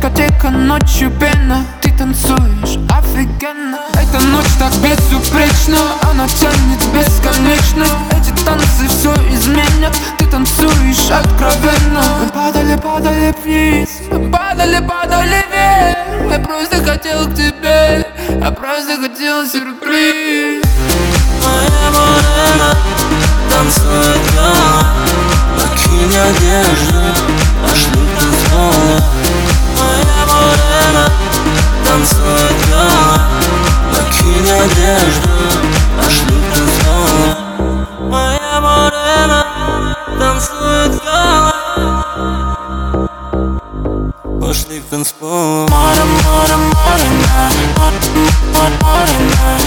дискотека, ночью пена. Ты танцуешь офигенно. Эта ночь так безупречна, она тянет бесконечно. Эти танцы все изменят, ты танцуешь откровенно. Мы падали, падали вниз, мы падали, падали вверх. Я просто хотел к тебе, я просто хотел сюрприз. Моя морена танцует голова, накинь одежду, пошлю танцпола. Моя морена танцует голова, накинь одежду, пошлю танцпола. Моя морена танцует голова, пошли к танцполу. Море, море, морена, морена.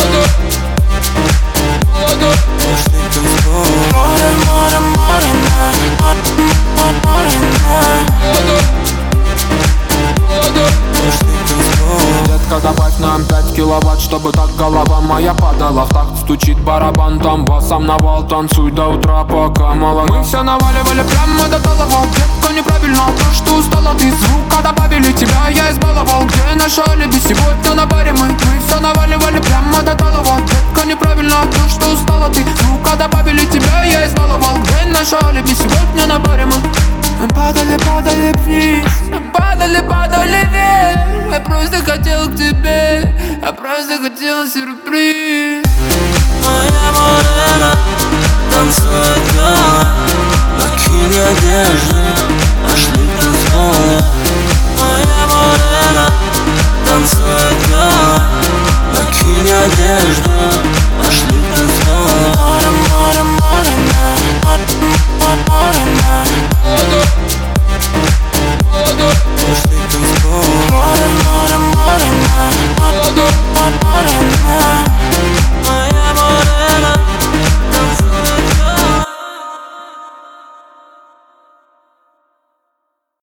Пошли к танцполу. Море, море, морена, морена. Пошли к танцполу. Детка, добавь нам 5 киловатт, чтобы так голова моя падала. В такт стучит барабан, там басом навал. Танцуй до утра, пока мало. Мы все наваливали прямо до талого. Детка, неправильно, то что устала ты. Звука добавили, тебя я избаловал. Где наша алиби? Сегодня на баре мы все наваливали прямо до талого. Детка, неправильно, то что устала ты. Звука добавили, тебя я избаловал. Где наша алиби? Сегодня на баре мы падали, падали вниз, падали, падали вверх. Я просто хотел к тебе, я просто хотел сюрприз. Моя морена танцует голова, накинь одежду, пошли к танцполу. Моя морена танцует голова, накинь одежду,